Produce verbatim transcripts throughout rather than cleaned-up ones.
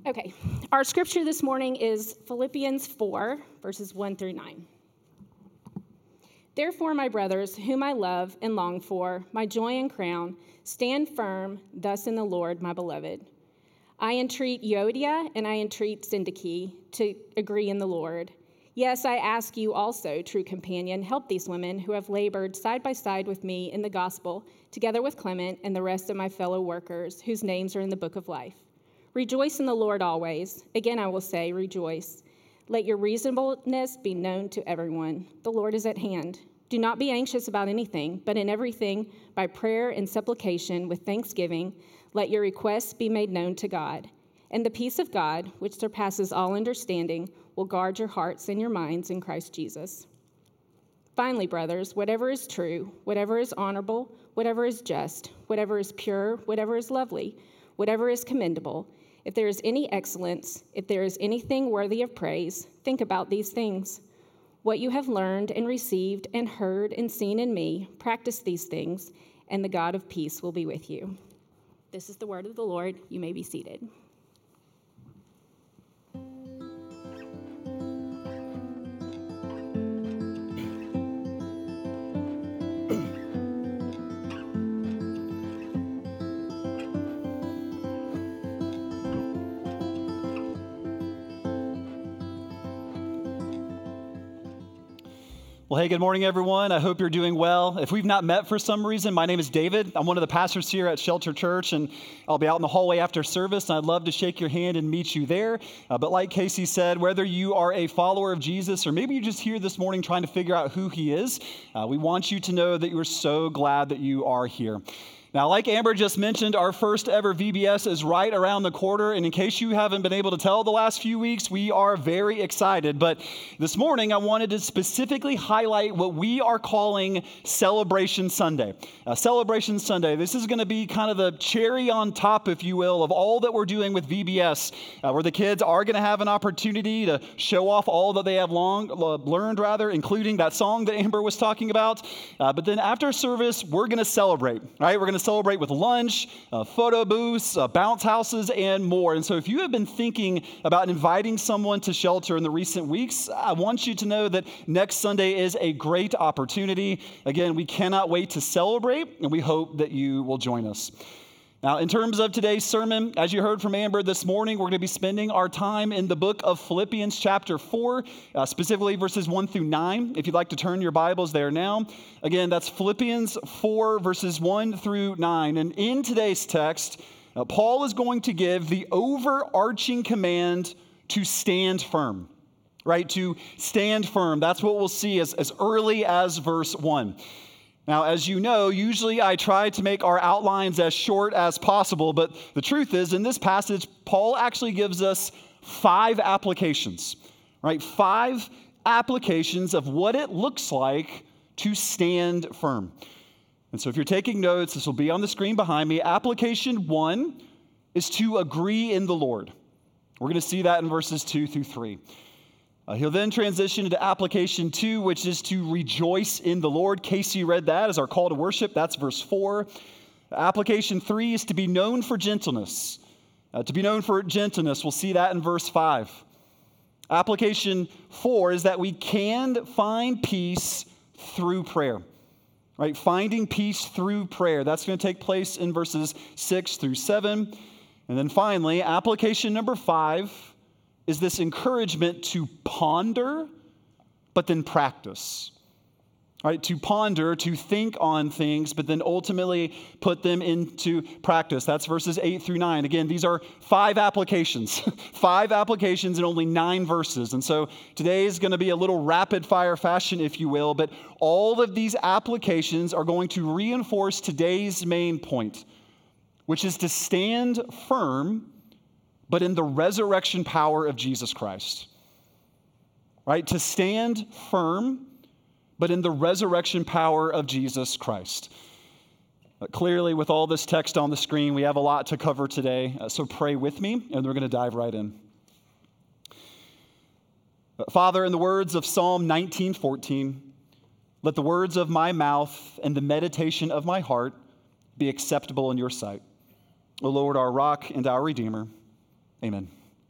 Okay, our scripture this morning is Philippians four, verses one through nine. Therefore, my brothers, whom I love and long for, my joy and crown, stand firm thus in the Lord, my beloved. I entreat Euodia and I entreat Syntyche to agree in the Lord. Yes, I ask you also, true companion, help these women who have labored side by side with me in the gospel, together with Clement and the rest of my fellow workers, whose names are in the book of life. Rejoice in the Lord always. Again, I will say, rejoice. Let your reasonableness be known to everyone. The Lord is at hand. Do not be anxious about anything, but in everything, by prayer and supplication with thanksgiving, let your requests be made known to God. And the peace of God, which surpasses all understanding, will guard your hearts and your minds in Christ Jesus. Finally, brothers, whatever is true, whatever is honorable, whatever is just, whatever is pure, whatever is lovely, whatever is commendable, if there is any excellence, if there is anything worthy of praise, think about these things. What you have learned and received and heard and seen in me, practice these things, and the God of peace will be with you. This is the word of the Lord. You may be seated. Well, hey, good morning, everyone. I hope you're doing well. If we've not met for some reason, my name is David. I'm one of the pastors here at Shelter Church, and I'll be out in the hallway after service, and I'd love to shake your hand and meet you there. Uh, but like Casey said, whether you are a follower of Jesus or maybe you're just here this morning trying to figure out who he is, uh, we want you to know that you're so glad that you are here. Now, like Amber just mentioned, our first ever V B S is right around the corner, and in case you haven't been able to tell the last few weeks, we are very excited. But this morning, I wanted to specifically highlight what we are calling Celebration Sunday. Uh, Celebration Sunday, this is going to be kind of the cherry on top, if you will, of all that we're doing with V B S, uh, where the kids are going to have an opportunity to show off all that they have long uh, learned, rather, including that song that Amber was talking about. Uh, but then after service, we're going to celebrate, right? We're going to celebrate with lunch, uh, photo booths, uh, bounce houses, and more. And so if you have been thinking about inviting someone to Shelter in the recent weeks, I want you to know that next Sunday is a great opportunity. Again, we cannot wait to celebrate, and we hope that you will join us. Now, in terms of today's sermon, as you heard from Amber this morning, we're going to be spending our time in the book of Philippians chapter four, uh, specifically verses one through nine. If you'd like to turn your Bibles there now. Again, that's Philippians four, verses one through nine. And in today's text, uh, Paul is going to give the overarching command to stand firm, right? To stand firm. That's what we'll see as, as early as verse one. Now, as you know, usually I try to make our outlines as short as possible, but the truth is, in this passage, Paul actually gives us five applications, right? Five applications of what it looks like to stand firm. And so if you're taking notes, this will be on the screen behind me. Application one is to agree in the Lord. We're going to see that in verses two through three. Uh, he'll then transition into application two, which is to rejoice in the Lord. Casey read that as our call to worship. That's verse four. Application three is to be known for gentleness. Uh, to be known for gentleness, we'll see that in verse five. Application four is that we can find peace through prayer. Right? Finding peace through prayer. That's going to take place in verses six through seven. And then finally, application number five is this encouragement to ponder, but then practice. Right? To ponder, to think on things, but then ultimately put them into practice. That's verses eight through nine. Again, these are five applications. five applications in only nine verses. And so today is going to be a little rapid fire fashion, if you will, but all of these applications are going to reinforce today's main point, which is to stand firm, but in the resurrection power of Jesus Christ. Right? To stand firm, but in the resurrection power of Jesus Christ. But clearly, with all this text on the screen, we have a lot to cover today. Uh, so pray with me, and we're going to dive right in. Father, in the words of Psalm nineteen fourteen, let the words of my mouth and the meditation of my heart be acceptable in your sight. O Lord, our rock and our redeemer. Amen.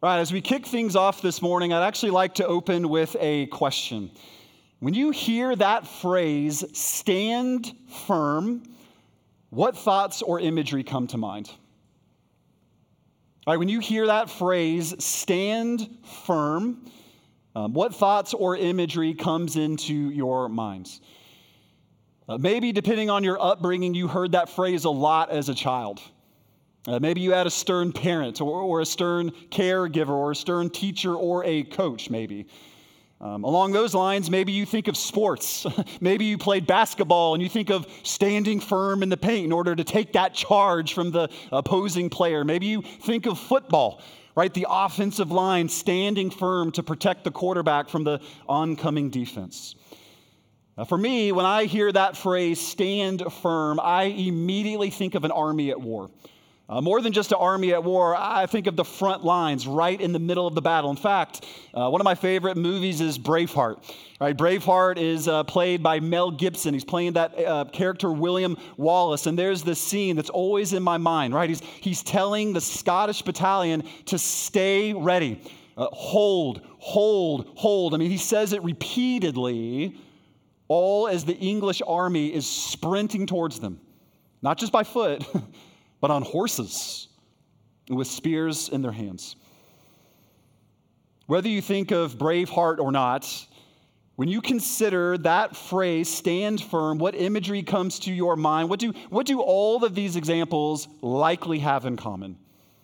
All right, as we kick things off this morning, I'd actually like to open with a question. When you hear that phrase, stand firm, what thoughts or imagery come to mind? All right, when you hear that phrase, stand firm, um, what thoughts or imagery comes into your minds? Uh, maybe depending on your upbringing, you heard that phrase a lot as a child. Uh, maybe you had a stern parent or, or a stern caregiver or a stern teacher or a coach, maybe. Um, along those lines, maybe you think of sports. Maybe you played basketball and you think of standing firm in the paint in order to take that charge from the opposing player. Maybe you think of football, right? The offensive line standing firm to protect the quarterback from the oncoming defense. Now, for me, when I hear that phrase, stand firm, I immediately think of an army at war. Uh, more than just an army at war, I think of the front lines right in the middle of the battle. In fact, uh, one of my favorite movies is Braveheart. Right, Braveheart is uh, played by Mel Gibson. He's playing that uh, character William Wallace, and there's this scene that's always in my mind. Right, he's he's telling the Scottish battalion to stay ready, uh, hold, hold, hold. I mean, he says it repeatedly, all as the English army is sprinting towards them, not just by foot. But on horses with spears in their hands. Whether you think of Braveheart or not, when you consider that phrase, stand firm, what imagery comes to your mind? What do, what do all of these examples likely have in common?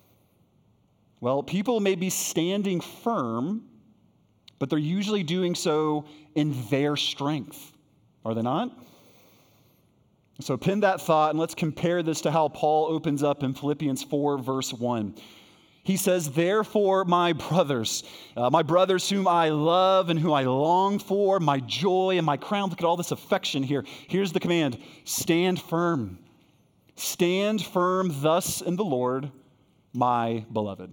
Well, people may be standing firm, but they're usually doing so in their strength, are they not? So pin that thought and let's compare this to how Paul opens up in Philippians four, verse one. He says, therefore, my brothers, uh, my brothers whom I love and whom I long for, my joy and my crown. Look at all this affection here. Here's the command, stand firm. Stand firm thus in the Lord, my beloved.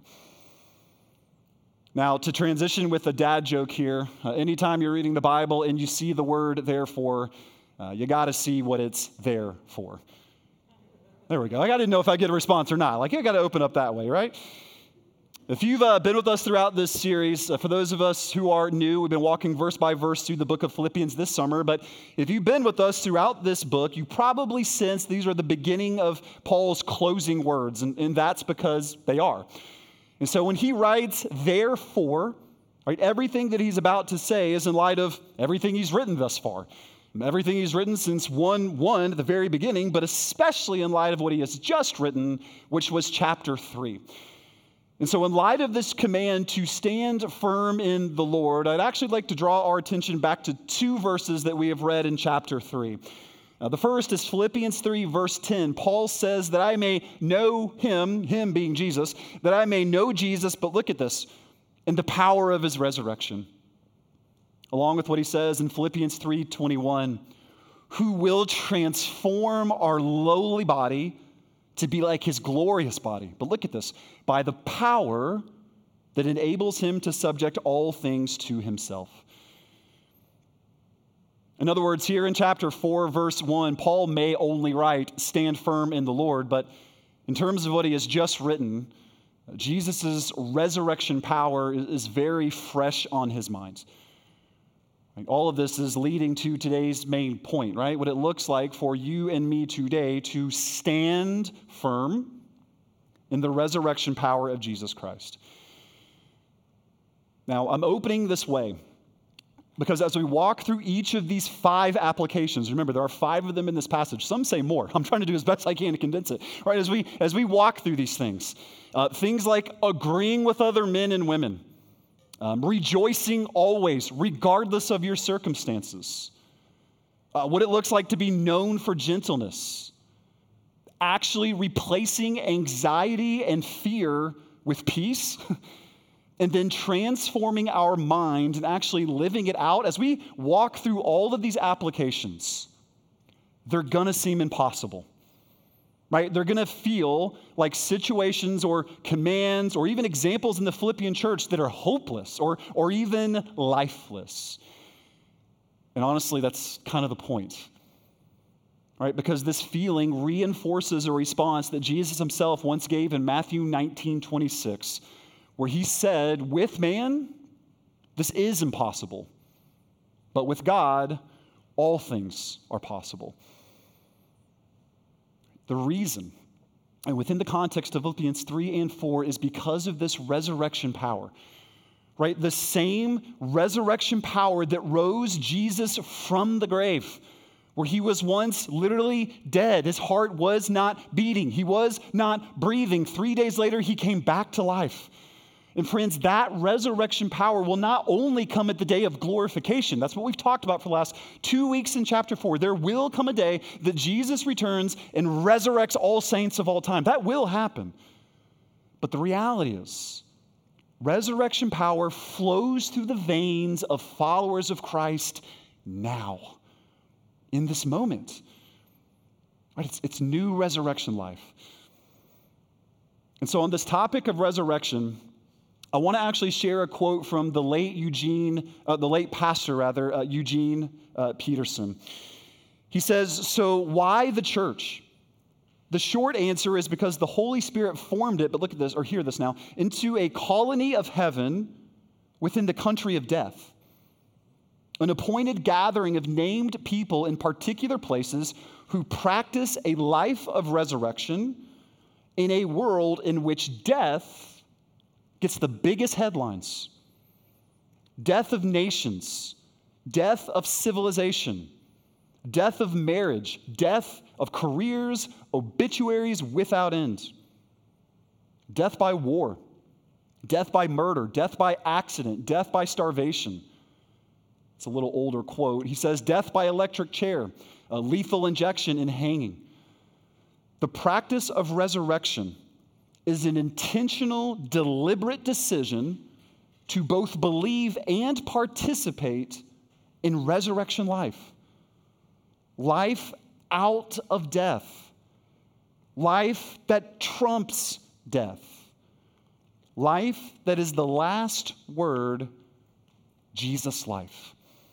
Now, to transition with a dad joke here, uh, anytime you're reading the Bible and you see the word therefore, Uh, you got to see what it's there for. There we go. I got to know if I get a response or not. Like, you got to open up that way, right? If you've uh, been with us throughout this series, uh, for those of us who are new, we've been walking verse by verse through the book of Philippians this summer. But if you've been with us throughout this book, you probably sense these are the beginning of Paul's closing words, and, and that's because they are. And so when he writes, therefore, right, everything that he's about to say is in light of everything he's written thus far. Everything he's written since one one at the very beginning, but especially in light of what he has just written, which was chapter three. And so in light of this command to stand firm in the Lord, I'd actually like to draw our attention back to two verses that we have read in chapter three. Now, the first is Philippians three, verse ten. Paul says that I may know him, him being Jesus, that I may know Jesus, but look at this, in the power of his resurrection. Along with what he says in Philippians three twenty-one, who will transform our lowly body to be like his glorious body. But look at this, by the power that enables him to subject all things to himself. In other words, here in chapter four, verse one, Paul may only write, stand firm in the Lord, but in terms of what he has just written, Jesus' resurrection power is very fresh on his mind. All of this is leading to today's main point, right? What it looks like for you and me today to stand firm in the resurrection power of Jesus Christ. Now, I'm opening this way because as we walk through each of these five applications, remember, there are five of them in this passage. Some say more. I'm trying to do as best I can to condense it, right? As we, as we walk through these things, uh, things like agreeing with other men and women, Um, rejoicing always, regardless of your circumstances. Uh, what it looks like to be known for gentleness. Actually replacing anxiety and fear with peace. And then transforming our mind and actually living it out. As we walk through all of these applications, they're going to seem impossible. Right? They're going to feel like situations or commands or even examples in the Philippian church that are hopeless or, or even lifeless. And honestly, that's kind of the point. Right? Because this feeling reinforces a response that Jesus himself once gave in Matthew nineteen twenty-six, where he said, with man, this is impossible, but with God, all things are possible. The reason, and within the context of Philippians three and four, is because of this resurrection power, right? The same resurrection power that rose Jesus from the grave, where he was once literally dead. His heart was not beating. He was not breathing. Three days later, he came back to life. And friends, that resurrection power will not only come at the day of glorification. That's what we've talked about for the last two weeks in chapter four. There will come a day that Jesus returns and resurrects all saints of all time. That will happen. But the reality is, resurrection power flows through the veins of followers of Christ now, in this moment. Right? It's, it's new resurrection life. And so on this topic of resurrection, I want to actually share a quote from the late Eugene, uh, the late pastor rather, uh, Eugene uh, Peterson. He says, so why the church? The short answer is because the Holy Spirit formed it, but look at this, or hear this now, into a colony of heaven within the country of death. An appointed gathering of named people in particular places who practice a life of resurrection in a world in which death gets the biggest headlines. Death of nations, death of civilization, death of marriage, death of careers, obituaries without end. Death by war, death by murder, death by accident, death by starvation. It's a little older quote. He says, death by electric chair, a lethal injection, and hanging. The practice of resurrection is an intentional, deliberate decision to both believe and participate in resurrection life. Life out of death. Life that trumps death. Life that is the last word, Jesus' life.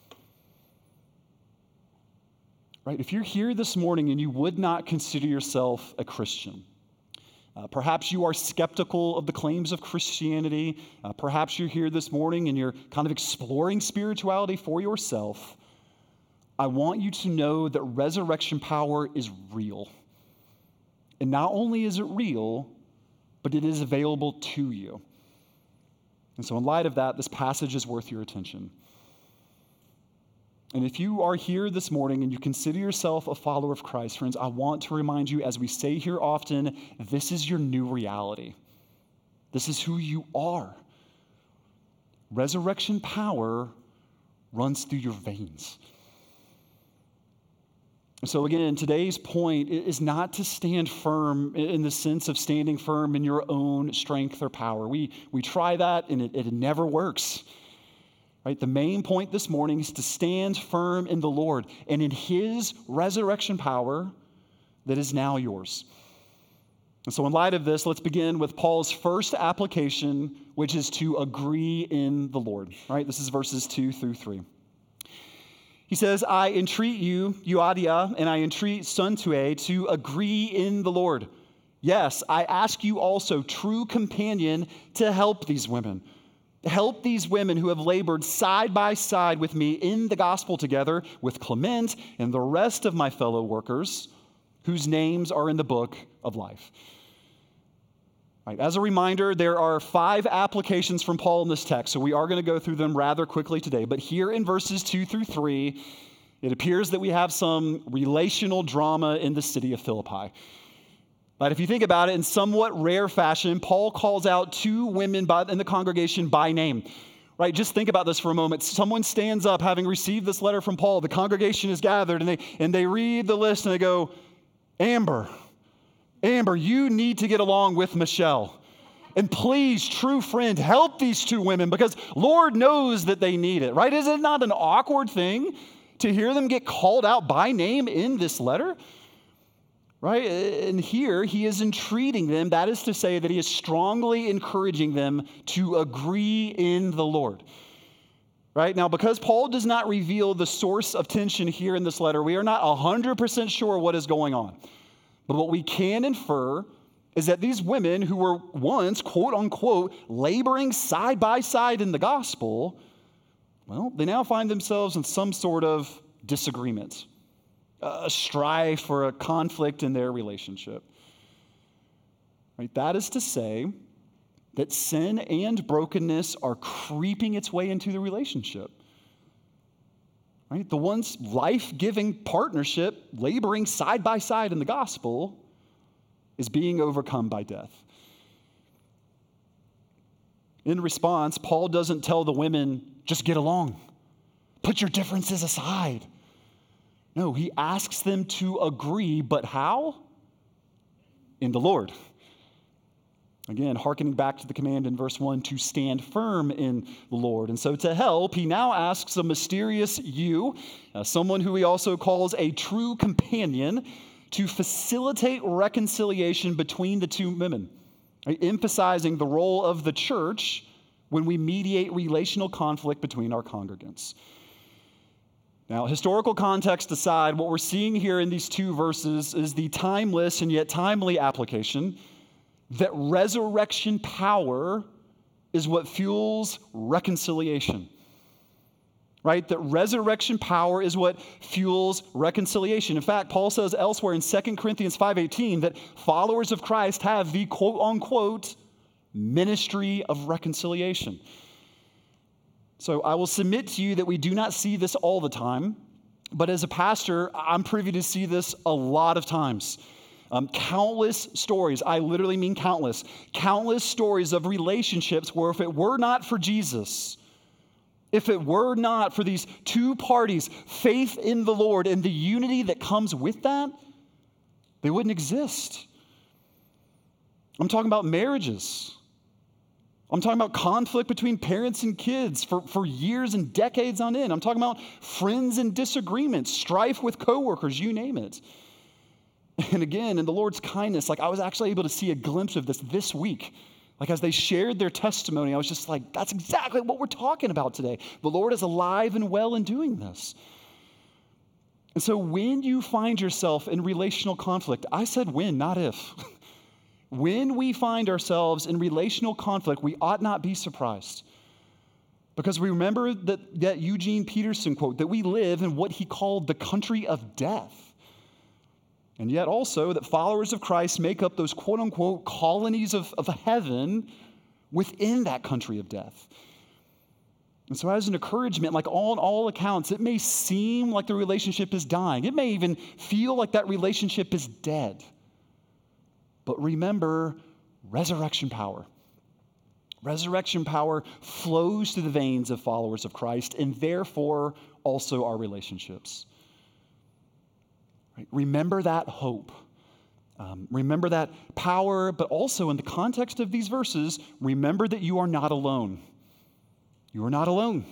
Right? If you're here this morning and you would not consider yourself a Christian, uh, perhaps you are skeptical of the claims of Christianity, uh, perhaps you're here this morning and you're kind of exploring spirituality for yourself, I want you to know that resurrection power is real. And not only is it real, but it is available to you. And so in light of that, this passage is worth your attention. And if you are here this morning and you consider yourself a follower of Christ, friends, I want to remind you, as we say here often, this is your new reality. This is who you are. Resurrection power runs through your veins. So again, today's point is not to stand firm in the sense of standing firm in your own strength or power. We, we try that and it, it never works. Right? The main point this morning is to stand firm in the Lord and in his resurrection power that is now yours. And so in light of this, let's begin with Paul's first application, which is to agree in the Lord. Right? This is verses two through three. He says, I entreat you, Euodia, and I entreat Syntyche to agree in the Lord. Yes, I ask you also, true companion, to help these women. Help these women who have labored side by side with me in the gospel together with Clement and the rest of my fellow workers whose names are in the book of life. Right, as a reminder, there are five applications from Paul in this text, so we are going to go through them rather quickly today. But here in verses two through three, it appears that we have some relational drama in the city of Philippi. But if you think about it, in somewhat rare fashion, Paul calls out two women by, in the congregation by name. Right? Just think about this for a moment. Someone stands up having received this letter from Paul. The congregation is gathered, and they, and they read the list, and they go, Amber, Amber, you need to get along with Michelle. And please, true friend, help these two women because Lord knows that they need it. Right? Is it not an awkward thing to hear them get called out by name in this letter? Right? And here he is entreating them. That is to say that he is strongly encouraging them to agree in the Lord. Right? Now, because Paul does not reveal the source of tension here in this letter, we are not one hundred percent sure what is going on. But what we can infer is that these women who were once, quote unquote, laboring side by side in the gospel, well, they now find themselves in some sort of disagreement, a strife or a conflict in their relationship. Right? That is to say that sin and brokenness are creeping its way into the relationship. Right? The once life-giving partnership, laboring side by side in the gospel, is being overcome by death. In response, Paul doesn't tell the women, just get along. Put your differences aside. No, he asks them to agree, but how? In the Lord. Again, hearkening back to the command in verse one to stand firm in the Lord. And so to help, he now asks a mysterious you, uh, someone who he also calls a true companion, to facilitate reconciliation between the two women, right? Emphasizing the role of the church when we mediate relational conflict between our congregants. Now, historical context aside, what we're seeing here in these two verses is the timeless and yet timely application that resurrection power is what fuels reconciliation. Right? That resurrection power is what fuels reconciliation. In fact, Paul says elsewhere in Second Corinthians five eighteen that followers of Christ have the quote-unquote ministry of reconciliation. So I will submit to you that we do not see this all the time, but as a pastor, I'm privy to see this a lot of times. Um, countless stories, I literally mean countless, countless stories of relationships where if it were not for Jesus, if it were not for these two parties, faith in the Lord and the unity that comes with that, they wouldn't exist. I'm talking about marriages. I'm talking about conflict between parents and kids for, for years and decades on end. I'm talking about friends and disagreements, strife with coworkers, you name it. And again, in the Lord's kindness, like I was actually able to see a glimpse of this this week. Like as they shared their testimony, I was just like, that's exactly what we're talking about today. The Lord is alive and well in doing this. And so when you find yourself in relational conflict, I said when, not if. When we find ourselves in relational conflict, we ought not be surprised. Because we remember that, that Eugene Peterson quote, that we live in what he called the country of death. And yet also that followers of Christ make up those quote-unquote colonies of, of heaven within that country of death. And so as an encouragement, like on all accounts, it may seem like the relationship is dying. It may even feel like that relationship is dead. But remember, resurrection power. Resurrection power flows through the veins of followers of Christ and therefore also our relationships. Right? Remember that hope. Um, remember that power, but also in the context of these verses, remember that you are not alone. You are not alone.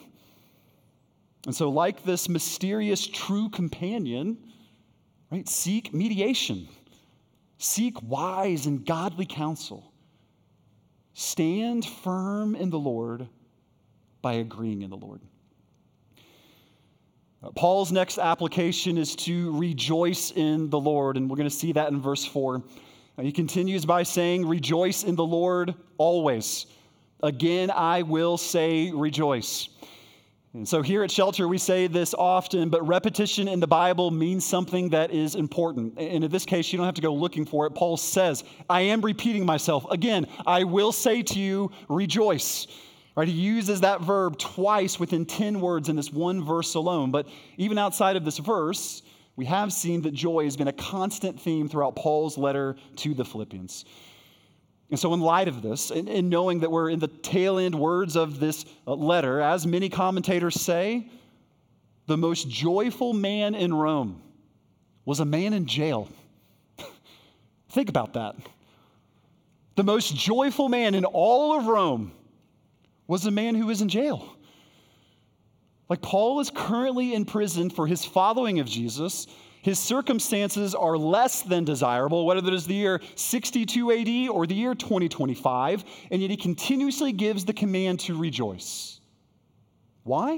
And so like this mysterious true companion, right, seek mediation. Seek wise and godly counsel. Stand firm in the Lord by agreeing in the Lord. Paul's next application is to rejoice in the Lord, and we're going to see that in verse four. He continues by saying, rejoice in the Lord always. Again, I will say rejoice. And so here at Shelter, we say this often, but repetition in the Bible means something that is important. And in this case, you don't have to go looking for it. Paul says, I am repeating myself. Again, I will say to you, rejoice. Right? He uses that verb twice within ten words in this one verse alone. But even outside of this verse, we have seen that joy has been a constant theme throughout Paul's letter to the Philippians. And so in light of this, and, and knowing that we're in the tail end words of this letter, as many commentators say, the most joyful man in Rome was a man in jail. Think about that. The most joyful man in all of Rome was a man who was in jail. Like Paul is currently in prison for his following of Jesus. His circumstances are less than desirable, whether it is the year sixty-two A D or the year twenty twenty-five, and yet he continuously gives the command to rejoice. Why?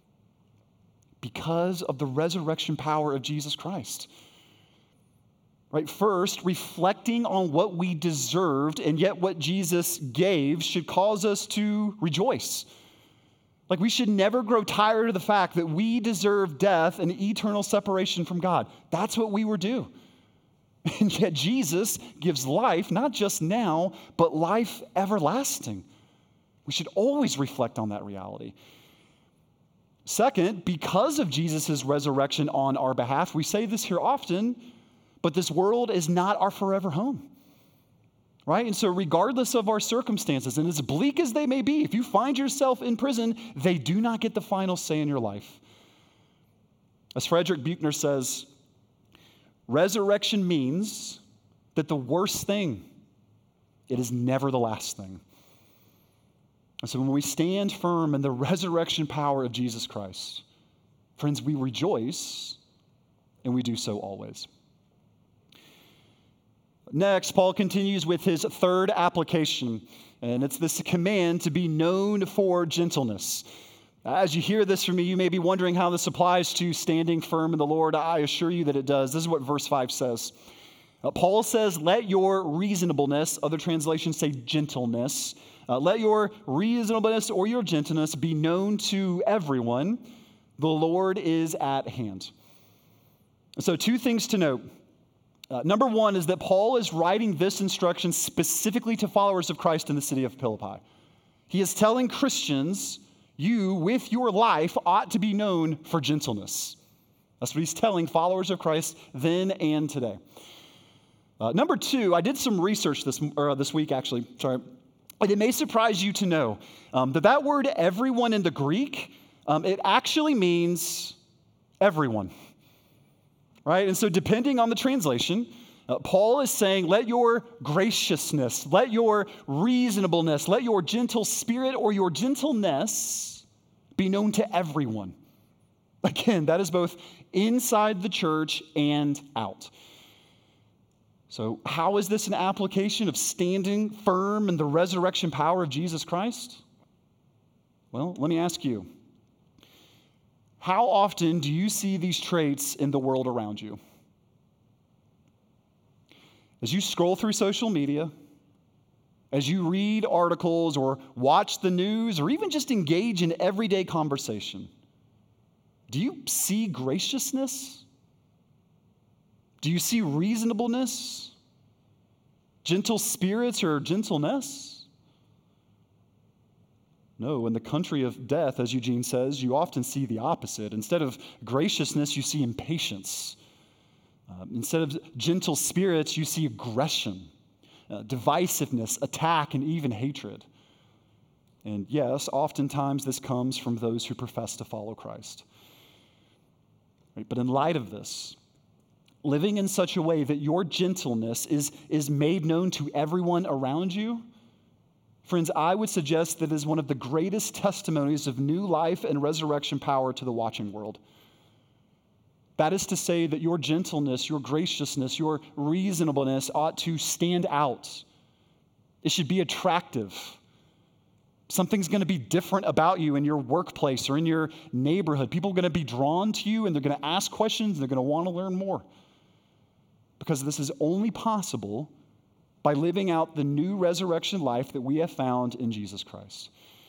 Because of the resurrection power of Jesus Christ. Right? First, reflecting on what we deserved and yet what Jesus gave should cause us to rejoice. Like we should never grow tired of the fact that we deserve death and eternal separation from God. That's what we were due. And yet Jesus gives life, not just now, but life everlasting. We should always reflect on that reality. Second, because of Jesus' resurrection on our behalf, we say this here often, but this world is not our forever home. Right? And so regardless of our circumstances, and as bleak as they may be, if you find yourself in prison, they do not get the final say in your life. As Frederick Buechner says, resurrection means that the worst thing, it is never the last thing. And so when we stand firm in the resurrection power of Jesus Christ, friends, we rejoice, and we do so always. Next, Paul continues with his third application, and it's this command to be known for gentleness. As you hear this from me, you may be wondering how this applies to standing firm in the Lord. I assure you that it does. This is what verse five says. Uh, Paul says, let your reasonableness, other translations say gentleness, uh, let your reasonableness or your gentleness be known to everyone. The Lord is at hand. So two things to note. Uh, number one is that Paul is writing this instruction specifically to followers of Christ in the city of Philippi. He is telling Christians, you, with your life, ought to be known for gentleness. That's what he's telling followers of Christ then and today. Uh, number two, I did some research this, or this week, actually, sorry, and it may surprise you to know um, that that word everyone in the Greek, um, it actually means everyone. Right? And so depending on the translation, uh, Paul is saying, let your graciousness, let your reasonableness, let your gentle spirit or your gentleness be known to everyone. Again, that is both inside the church and out. So how is this an application of standing firm in the resurrection power of Jesus Christ? Well, let me ask you. How often do you see these traits in the world around you? As you scroll through social media, as you read articles or watch the news or even just engage in everyday conversation, do you see graciousness? Do you see reasonableness? Gentle spirits or gentleness? No, in the country of death, as Eugene says, you often see the opposite. Instead of graciousness, you see impatience. Um, instead of gentle spirits, you see aggression, uh, divisiveness, attack, and even hatred. And yes, oftentimes this comes from those who profess to follow Christ. Right? But in light of this, living in such a way that your gentleness is, is made known to everyone around you, friends, I would suggest that is one of the greatest testimonies of new life and resurrection power to the watching world. That is to say that your gentleness, your graciousness, your reasonableness ought to stand out. It should be attractive. Something's going to be different about you in your workplace or in your neighborhood. People are going to be drawn to you and they're going to ask questions and they're going to want to learn more. Because this is only possible by living out the new resurrection life that we have found in Jesus Christ.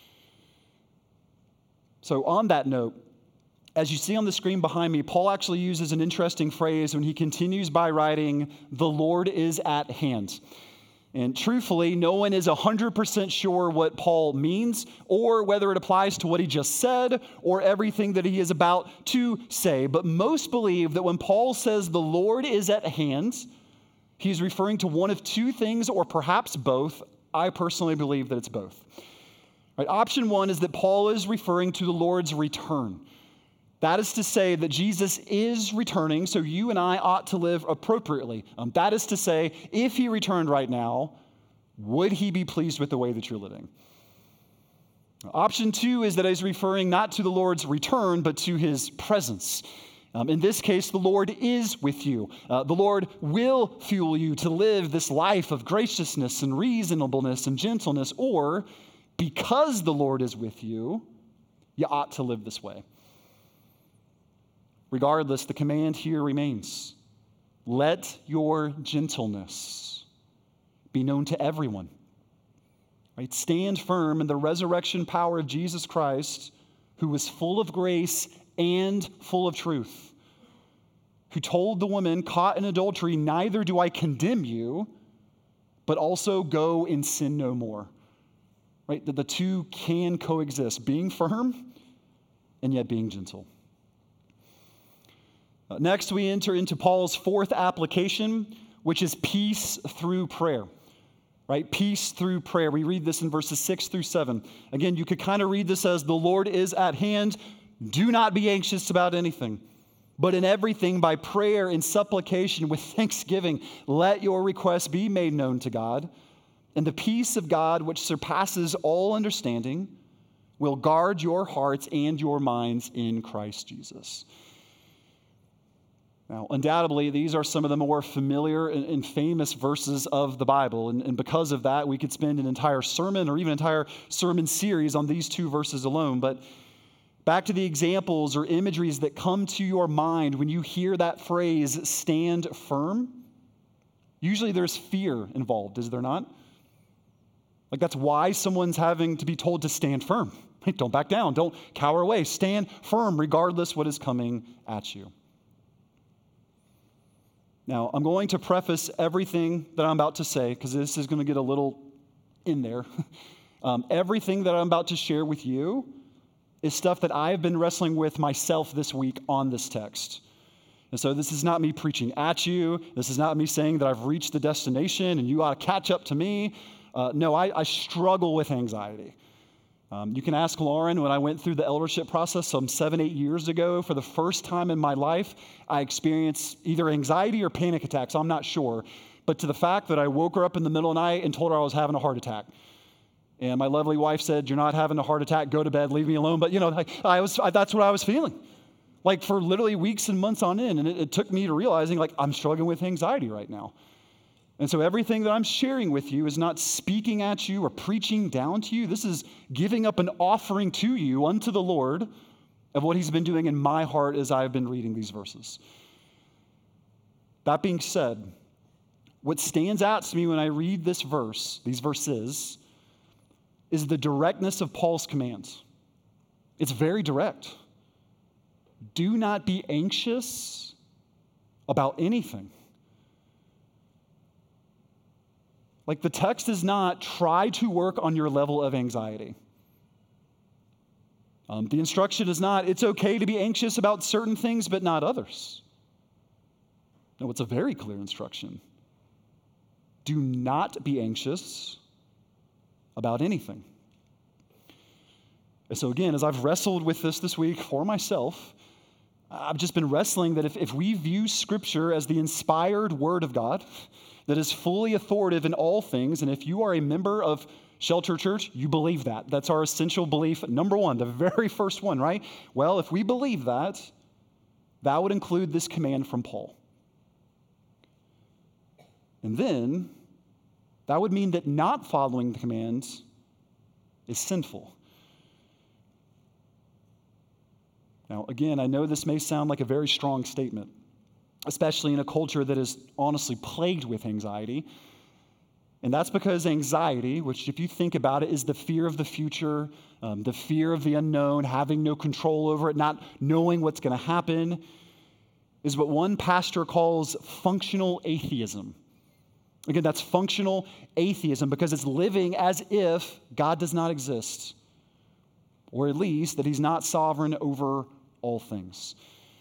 So on that note, as you see on the screen behind me, Paul actually uses an interesting phrase when he continues by writing, the Lord is at hand. And truthfully, no one is one hundred percent sure what Paul means or whether it applies to what he just said or everything that he is about to say. But most believe that when Paul says the Lord is at hand, he's referring to one of two things or perhaps both. I personally believe that it's both. Right, option one is that Paul is referring to the Lord's return. That is to say that Jesus is returning, so you and I ought to live appropriately. Um, that is to say, if he returned right now, would he be pleased with the way that you're living? Option two is that he's referring not to the Lord's return, but to his presence. Um, in this case, the Lord is with you. Uh, the Lord will fuel you to live this life of graciousness and reasonableness and gentleness, or because the Lord is with you, you ought to live this way. Regardless, the command here remains. let your gentleness be known to everyone. Right? Stand firm in the resurrection power of Jesus Christ, who was full of grace and full of truth, who told the woman caught in adultery, neither do I condemn you, but also go and sin no more. Right? That the two can coexist, being firm and yet being gentle. Uh, next, we enter into Paul's fourth application, which is peace through prayer. Right? Peace through prayer. We read this in verses six through seven. Again, you could kind of read this as the Lord is at hand. Do not be anxious about anything, but in everything by prayer and supplication with thanksgiving, let your requests be made known to God. And the peace of God, which surpasses all understanding, will guard your hearts and your minds in Christ Jesus. Now, undoubtedly, these are some of the more familiar and, and famous verses of the Bible. And, and because of that, we could spend an entire sermon or even an entire sermon series on these two verses alone. But back to the examples or imageries that come to your mind when you hear that phrase, stand firm. Usually there's fear involved, is there not? Like that's why someone's having to be told to stand firm. Right? Don't back down. Don't cower away. Stand firm regardless what is coming at you. Now, I'm going to preface everything that I'm about to say, because this is going to get a little in there. um, everything that I'm about to share with you is stuff that I have been wrestling with myself this week on this text. And so this is not me preaching at you. This is not me saying that I've reached the destination and you ought to catch up to me. Uh, no, I, I struggle with anxiety. Um, you can ask Lauren when I went through the eldership process some seven, eight years ago. For the first time in my life, I experienced either anxiety or panic attacks. I'm not sure. But to the fact that I woke her up in the middle of the night and told her I was having a heart attack. And my lovely wife said, you're not having a heart attack, go to bed, leave me alone. But, you know, I, I was, I, that's what I was feeling. Like for literally weeks and months on end. And it, it took me to realizing, like, I'm struggling with anxiety right now. And so everything that I'm sharing with you is not speaking at you or preaching down to you. This is giving up an offering to you unto the Lord of what he's been doing in my heart as I've been reading these verses. That being said, what stands out to me when I read this verse, these verses, is the directness of Paul's commands. It's very direct. Do not be anxious about anything. Like the text is not try to work on your level of anxiety. Um, the instruction is not it's okay to be anxious about certain things but not others. No, it's a very clear instruction. Do not be anxious about anything. And so again, as I've wrestled with this this week for myself, I've just been wrestling that if, if we view Scripture as the inspired Word of God, that is fully authoritative in all things, and if you are a member of Shelter Church, you believe that. That's our essential belief. Number one, the very first one, right? Well, if we believe that, that would include this command from Paul. And then, that would mean that not following the commands is sinful. Now, again, I know this may sound like a very strong statement, especially in a culture that is honestly plagued with anxiety. And that's because anxiety, which if you think about it, is the fear of the future, um, the fear of the unknown, having no control over it, not knowing what's going to happen, is what one pastor calls functional atheism. Again, that's functional atheism because it's living as if God does not exist, or at least that he's not sovereign over all things.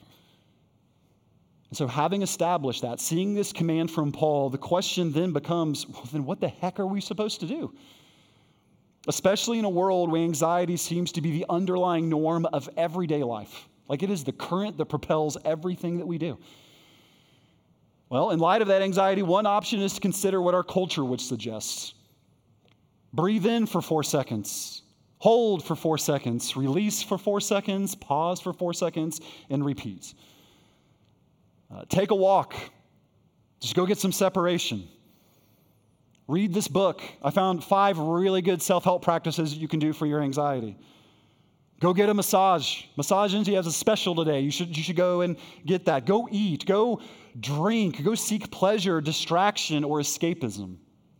So having established that, seeing this command from Paul, the question then becomes, well, then what the heck are we supposed to do? Especially in a world where anxiety seems to be the underlying norm of everyday life. Like it is the current that propels everything that we do. Well, in light of that anxiety, one option is to consider what our culture would suggest. Breathe in for four seconds. Hold for four seconds. Release for four seconds. Pause for four seconds. And repeat. Uh, take a walk. Just go get some separation. Read this book. I found five really good self-help practices that you can do for your anxiety. Go get a massage. Massage N G has a special today. You should, you should go and get that. Go eat. Go drink. Go seek pleasure, distraction, or escapism.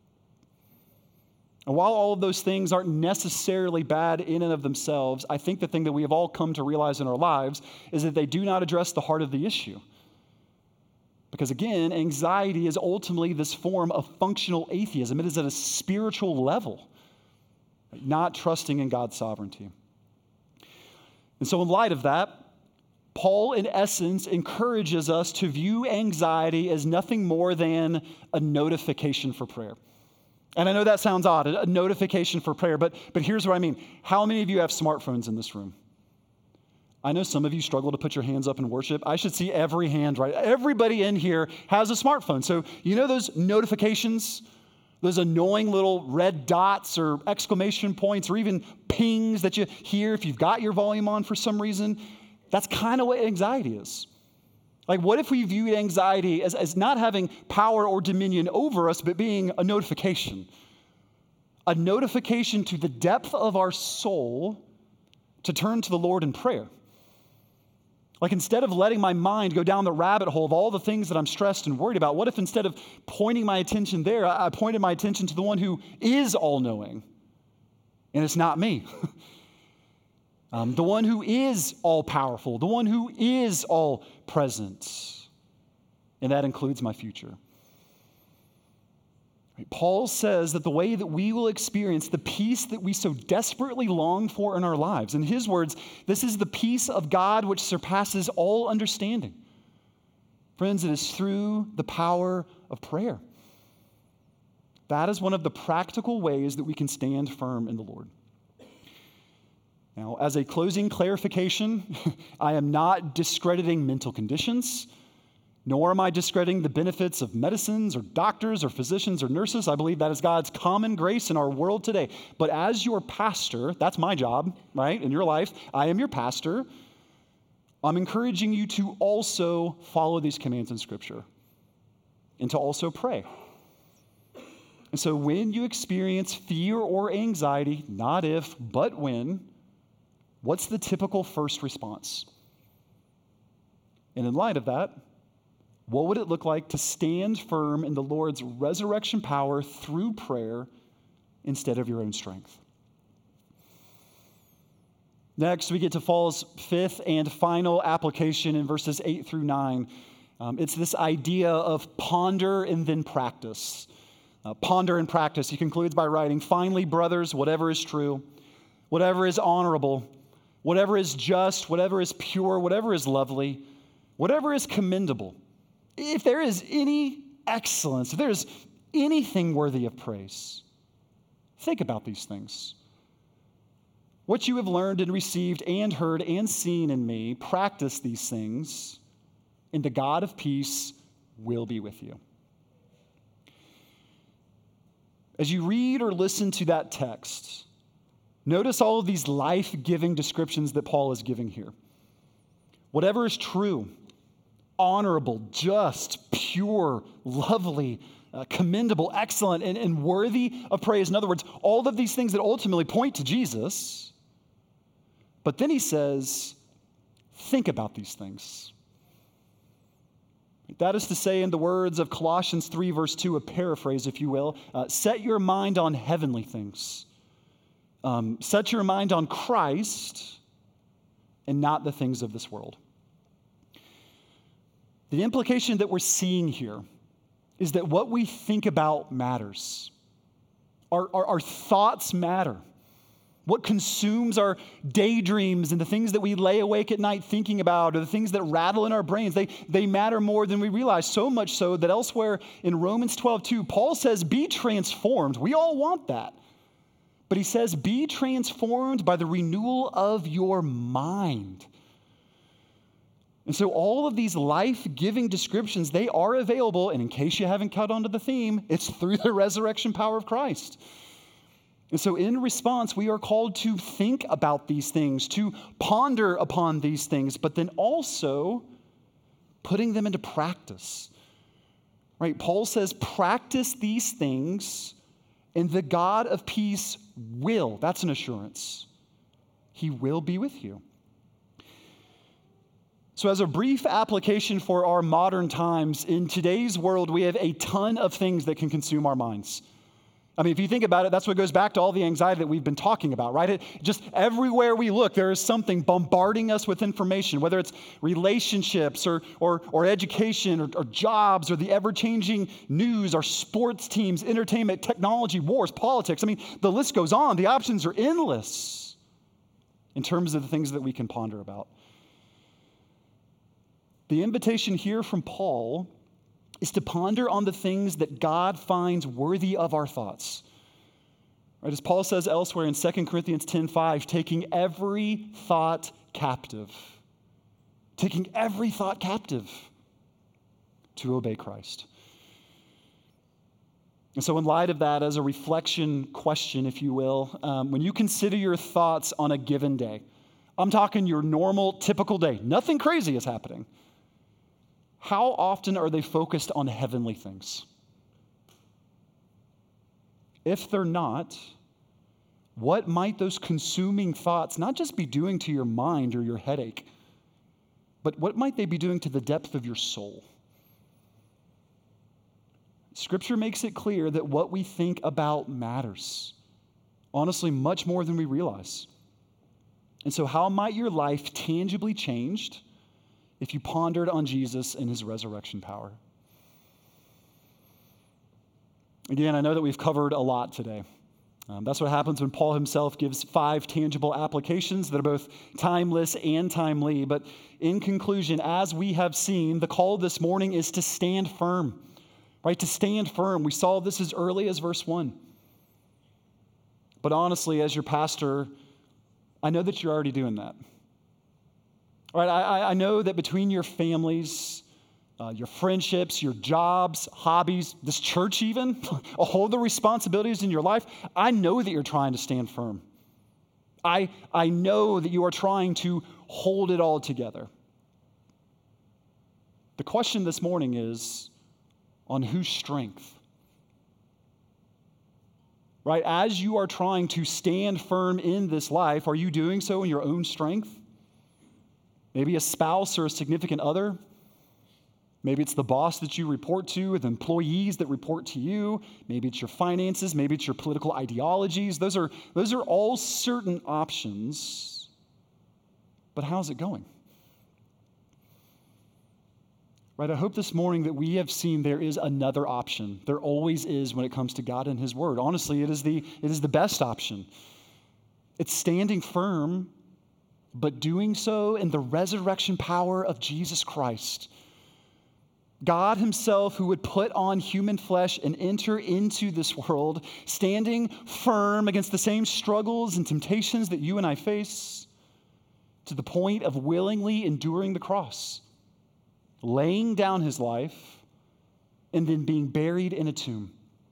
And while all of those things aren't necessarily bad in and of themselves, I think the thing that we have all come to realize in our lives is that they do not address the heart of the issue. Because again, anxiety is ultimately this form of functional atheism. It is at a spiritual level, not trusting in God's sovereignty. And so in light of that, Paul, in essence, encourages us to view anxiety as nothing more than a notification for prayer. And I know that sounds odd, a notification for prayer, but, but here's what I mean. How many of you have smartphones in this room? I know some of you struggle to put your hands up in worship. I should see every hand, right? Everybody in here has a smartphone. So you know those notifications, those annoying little red dots or exclamation points or even pings that you hear if you've got your volume on for some reason? That's kind of what anxiety is. Like, what if we viewed anxiety as, as not having power or dominion over us, but being a notification? A notification to the depth of our soul to turn to the Lord in prayer. Like, instead of letting my mind go down the rabbit hole of all the things that I'm stressed and worried about, what if instead of pointing my attention there, I pointed my attention to the one who is all-knowing? And it's not me. um, the one who is all-powerful, the one who is all-present. And that includes my future. Paul says that the way that we will experience the peace that we so desperately long for in our lives, in his words, this is the peace of God which surpasses all understanding. Friends, it is through the power of prayer. That is one of the practical ways that we can stand firm in the Lord. Now, as a closing clarification, I am not discrediting mental conditions, nor am I discrediting the benefits of medicines or doctors or physicians or nurses. I believe that is God's common grace in our world today. But as your pastor, that's my job, right, in your life. I am your pastor. I'm encouraging you to also follow these commands in Scripture and to also pray. And so when you experience fear or anxiety, not if, but when, what's the typical first response? And in light of that, what would it look like to stand firm in the Lord's resurrection power through prayer instead of your own strength? Next, we get to Paul's fifth and final application in verses eight through nine. Um, it's this idea of ponder and then practice. Uh, ponder and practice. He concludes by writing, "Finally, brothers, whatever is true, whatever is honorable, whatever is just, whatever is pure, whatever is lovely, whatever is commendable, if there is any excellence, if there is anything worthy of praise, think about these things. What you have learned and received and heard and seen in me, practice these things, and the God of peace will be with you." As you read or listen to that text, notice all of these life-giving descriptions that Paul is giving here. Whatever is true, honorable, just, pure, lovely, uh, commendable, excellent, and, and worthy of praise. In other words, all of these things that ultimately point to Jesus. But then he says, think about these things. That is to say, in the words of Colossians three, verse two, a paraphrase, if you will, uh, set your mind on heavenly things. Um, set your mind on Christ and not the things of this world. The implication that we're seeing here is that what we think about matters. Our, our, our thoughts matter. What consumes our daydreams and the things that we lay awake at night thinking about, or the things that rattle in our brains, they, they matter more than we realize, so much so that elsewhere in Romans twelve two, Paul says, be transformed. We all want that. But he says, be transformed by the renewal of your mind. And so all of these life-giving descriptions, they are available, and in case you haven't caught on to the theme, it's through the resurrection power of Christ. And so in response, we are called to think about these things, to ponder upon these things, but then also putting them into practice. Right? Paul says, practice these things, and the God of peace will, that's an assurance, He will be with you. So as a brief application for our modern times, in today's world, we have a ton of things that can consume our minds. I mean, if you think about it, that's what goes back to all the anxiety that we've been talking about, right? It, just everywhere we look, there is something bombarding us with information, whether it's relationships or, or, or education or, or jobs or the ever-changing news, our sports teams, entertainment, technology, wars, politics. I mean, the list goes on. The options are endless in terms of the things that we can ponder about. The invitation here from Paul is to ponder on the things that God finds worthy of our thoughts. Right, as Paul says elsewhere in Second Corinthians ten five, taking every thought captive. Taking every thought captive to obey Christ. And so in light of that, as a reflection question, if you will, um, when you consider your thoughts on a given day, I'm talking your normal, typical day, nothing crazy is happening. How often are they focused on heavenly things? If they're not, what might those consuming thoughts not just be doing to your mind or your headache, but what might they be doing to the depth of your soul? Scripture makes it clear that what we think about matters. Honestly, much more than we realize. And so how might your life tangibly changed if you pondered on Jesus and his resurrection power? Again, I know that we've covered a lot today. Um, that's what happens when Paul himself gives five tangible applications that are both timeless and timely. But in conclusion, as we have seen, the call this morning is to stand firm, right? To stand firm. We saw this as early as verse one. But honestly, as your pastor, I know that you're already doing that. All right, I, I know that between your families, uh, your friendships, your jobs, hobbies, this church even, all the responsibilities in your life, I know that you're trying to stand firm. I, I know that you are trying to hold it all together. The question this morning is, on whose strength? Right, as you are trying to stand firm in this life, are you doing so in your own strength? Maybe a spouse or a significant other. Maybe it's the boss that you report to, the employees that report to you. Maybe it's your finances. Maybe it's your political ideologies. Those are, those are all certain options. But how's it going? Right, I hope this morning that we have seen there is another option. There always is when it comes to God and his word. Honestly, it is the, it is the best option. It's standing firm, but doing so in the resurrection power of Jesus Christ. God himself, who would put on human flesh and enter into this world, standing firm against the same struggles and temptations that you and I face, to the point of willingly enduring the cross, laying down his life, and then being buried in a tomb.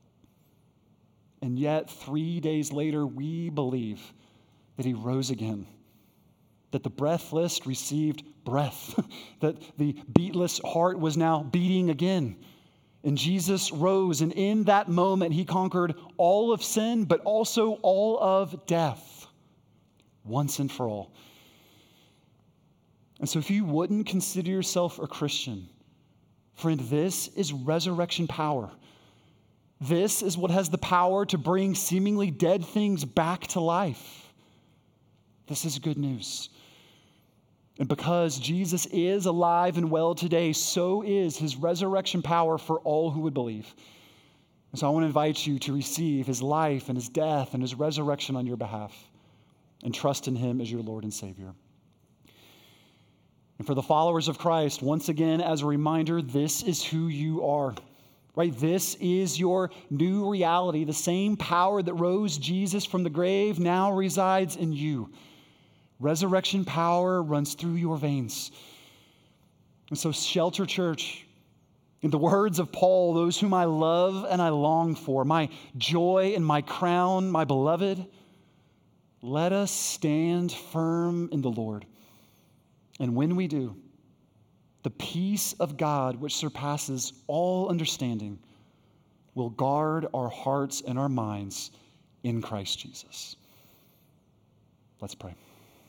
And yet, three days later, we believe that he rose again, that the breathless received breath, that the beatless heart was now beating again. And Jesus rose, and in that moment, he conquered all of sin, but also all of death, once and for all. And so if you wouldn't consider yourself a Christian, friend, this is resurrection power. This is what has the power to bring seemingly dead things back to life. This is good news. And because Jesus is alive and well today, so is his resurrection power for all who would believe. And so I want to invite you to receive his life and his death and his resurrection on your behalf and trust in him as your Lord and Savior. And for the followers of Christ, once again, as a reminder, this is who you are, right? This is your new reality. The same power that rose Jesus from the grave now resides in you. Resurrection power runs through your veins. And so, Shelter Church, in the words of Paul, those whom I love and I long for, my joy and my crown, my beloved, let us stand firm in the Lord. And when we do, the peace of God, which surpasses all understanding, will guard our hearts and our minds in Christ Jesus. Let's pray.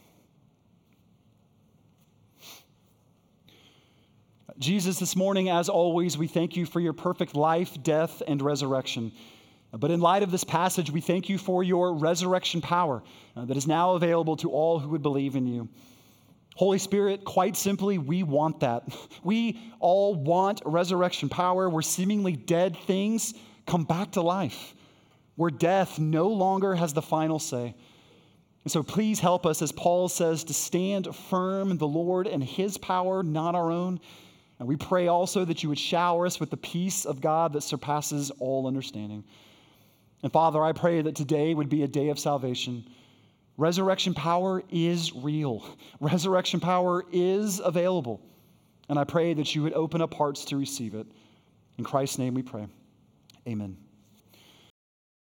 Jesus, this morning, as always, we thank you for your perfect life, death, and resurrection. But in light of this passage, we thank you for your resurrection power uh, that is now available to all who would believe in you. Holy Spirit, quite simply, we want that. We all want resurrection power where seemingly dead things come back to life, where death no longer has the final say. And so please help us, as Paul says, to stand firm in the Lord and his power, not our own. And we pray also that you would shower us with the peace of God that surpasses all understanding. And Father, I pray that today would be a day of salvation. Resurrection power is real. Resurrection power is available. And I pray that you would open up hearts to receive it. In Christ's name we pray. Amen.